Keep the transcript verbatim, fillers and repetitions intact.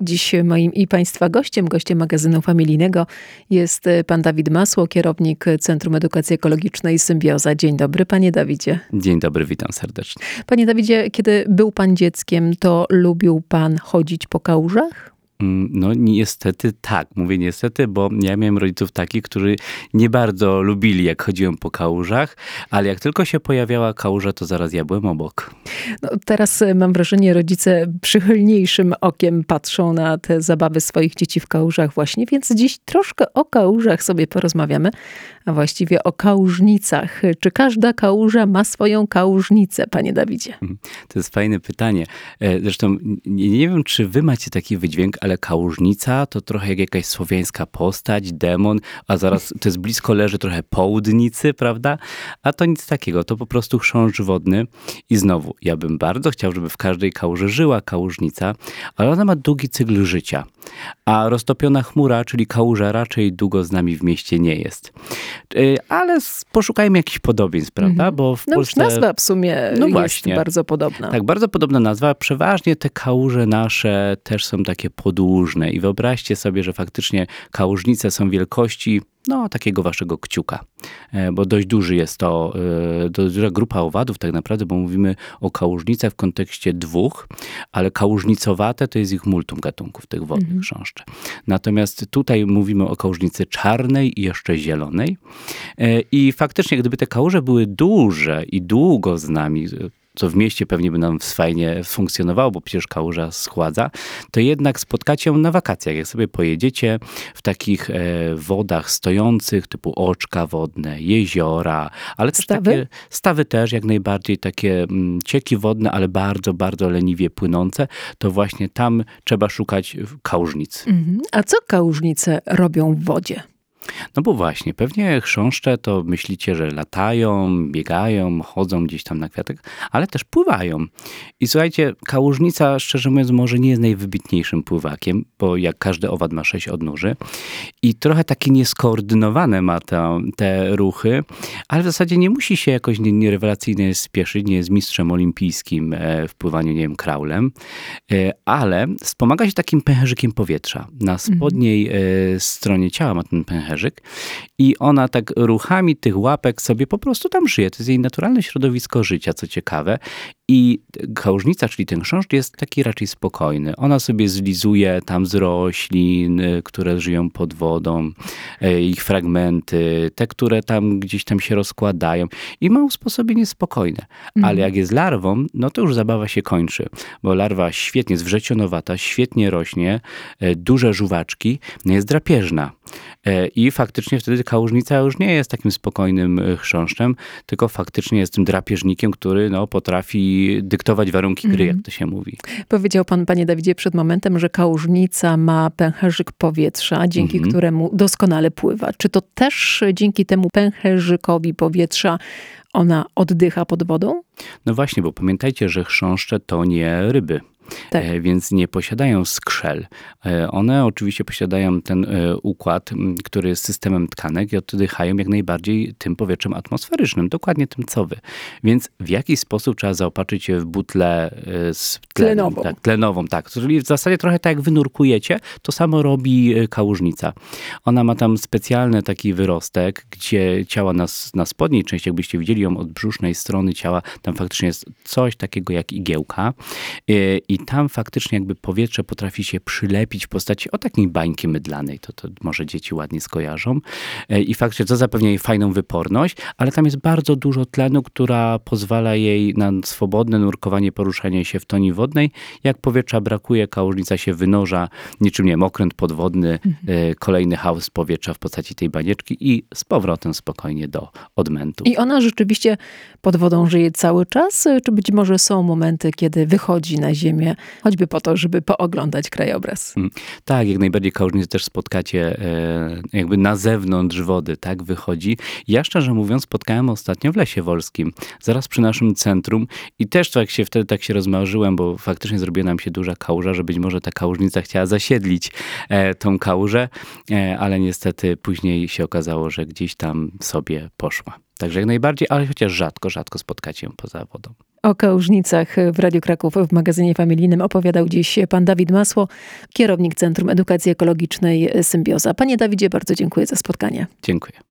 Dziś moim i Państwa gościem, gościem magazynu familijnego jest pan Dawid Masło, kierownik Centrum Edukacji Ekologicznej Symbioza. Dzień dobry, panie Dawidzie. Dzień dobry, witam serdecznie. Panie Dawidzie, kiedy był pan dzieckiem, to lubił pan chodzić po kałużach? No niestety tak, mówię niestety, bo ja miałem rodziców takich, którzy nie bardzo lubili, jak chodziłem po kałużach, ale jak tylko się pojawiała kałuża, to zaraz ja byłem obok. No, teraz mam wrażenie, rodzice przychylniejszym okiem patrzą na te zabawy swoich dzieci w kałużach właśnie, więc dziś troszkę o kałużach sobie porozmawiamy, a właściwie o kałużnicach. Czy każda kałuża ma swoją kałużnicę, panie Dawidzie? To jest fajne pytanie. Zresztą nie, nie wiem, czy wy macie taki wydźwięk, ale kałużnica to trochę jak jakaś słowiańska postać, demon, a zaraz to jest blisko leży trochę południcy, prawda? A to nic takiego, to po prostu chrząszcz wodny. I znowu, ja bym bardzo chciał, żeby w każdej kałuży żyła kałużnica, ale ona ma długi cykl życia. A roztopiona chmura, czyli kałuża, raczej długo z nami w mieście nie jest. Ale poszukajmy jakichś podobieństw, prawda? Mhm. Bo w no Polsce... już nazwa w sumie no jest właśnie. bardzo podobna. Tak, bardzo podobna nazwa. Przeważnie te kałuże nasze też są takie podłużne i wyobraźcie sobie, że faktycznie kałużnice są wielkości no takiego waszego kciuka, bo dość duży jest to, dość duża grupa owadów tak naprawdę, bo mówimy o kałużnicach w kontekście dwóch, ale kałużnicowate to jest ich multum gatunków, tych wodnych mhm. chrząszczy. Natomiast tutaj mówimy o kałużnicy czarnej i jeszcze zielonej i faktycznie gdyby te kałuże były duże i długo z nami, co w mieście pewnie by nam fajnie funkcjonowało, bo przecież kałuża schładza, to jednak spotkacie ją na wakacjach. Jak sobie pojedziecie w takich e, wodach stojących, typu oczka wodne, jeziora, ale też stawy? takie stawy też jak najbardziej, takie m, cieki wodne, ale bardzo, bardzo leniwie płynące, to właśnie tam trzeba szukać kałużnic. Mhm. A co kałużnice robią w wodzie? No bo właśnie, pewnie chrząszcze to myślicie, że latają, biegają, chodzą gdzieś tam na kwiatek, ale też pływają. I słuchajcie, kałużnica, szczerze mówiąc, może nie jest najwybitniejszym pływakiem, bo jak każdy owad ma sześć odnóży i trochę takie nieskoordynowane ma te, te ruchy, ale w zasadzie nie musi się jakoś nie, nie rewelacyjnie spieszyć, nie jest mistrzem olimpijskim w pływaniu, nie wiem, kraulem, ale wspomaga się takim pęcherzykiem powietrza. Na spodniej mhm. stronie ciała ma ten pęcherzyk, i ona tak ruchami tych łapek sobie po prostu tam żyje. To jest jej naturalne środowisko życia, co ciekawe. I kałużnica, czyli ten chrząszcz jest taki raczej spokojny. Ona sobie zlizuje tam z roślin, które żyją pod wodą, ich fragmenty, te, które tam gdzieś tam się rozkładają i ma usposobienie spokojne. Mhm. Ale jak jest larwą, no to już zabawa się kończy, bo larwa świetnie jest wrzecionowata, świetnie rośnie, duże żuwaczki, jest drapieżna. I faktycznie wtedy kałużnica już nie jest takim spokojnym chrząszczem, tylko faktycznie jest tym drapieżnikiem, który no, potrafi dyktować warunki gry, mm. jak to się mówi. Powiedział pan, panie Dawidzie, przed momentem, że kałużnica ma pęcherzyk powietrza, dzięki mm. któremu doskonale pływa. Czy to też dzięki temu pęcherzykowi powietrza ona oddycha pod wodą? No właśnie, bo pamiętajcie, że chrząszcze to nie ryby. Tak. Więc nie posiadają skrzel. One oczywiście posiadają ten układ, który jest systemem tkanek i oddychają jak najbardziej tym powietrzem atmosferycznym, dokładnie tym co wy. Więc w jakiś sposób trzeba zaopatrzyć się w butlę z tlenem, tlenową. Tak, tlenową, tak. Czyli w zasadzie trochę tak jak wy nurkujecie, to samo robi kałużnica. Ona ma tam specjalny taki wyrostek, gdzie ciała na, na spodniej części, jakbyście widzieli ją od brzusznej strony ciała, tam faktycznie jest coś takiego jak igiełka. I tam faktycznie jakby powietrze potrafi się przylepić w postaci o takiej bańki mydlanej. To, to może dzieci ładnie skojarzą. I faktycznie to zapewnia jej fajną wyporność, ale tam jest bardzo dużo tlenu, która pozwala jej na swobodne nurkowanie, poruszanie się w toni wodnej. Jak powietrza brakuje, kałużnica się wynoża, niczym nie wiem, okręt podwodny, mhm. kolejny haus powietrza w postaci tej banieczki i z powrotem spokojnie do odmętu. I ona rzeczywiście pod wodą żyje cały czas? Czy być może są momenty, kiedy wychodzi na ziemię, choćby po to, żeby pooglądać krajobraz? Mm, tak, jak najbardziej kałużnicy też spotkacie e, jakby na zewnątrz wody, tak, wychodzi. Ja szczerze mówiąc spotkałem ostatnio w Lesie Wolskim, zaraz przy naszym centrum i też tak się wtedy tak się rozmarzyłem, bo faktycznie zrobiła nam się duża kałuża, że być może ta kałużnica chciała zasiedlić e, tą kałużę, e, ale niestety później się okazało, że gdzieś tam sobie poszła. Także jak najbardziej, ale chociaż rzadko, rzadko spotkacie ją poza wodą. O kałużnicach w Radiu Kraków w magazynie familijnym opowiadał dziś pan Dawid Masło, kierownik Centrum Edukacji Ekologicznej Symbioza. Panie Dawidzie, bardzo dziękuję za spotkanie. Dziękuję.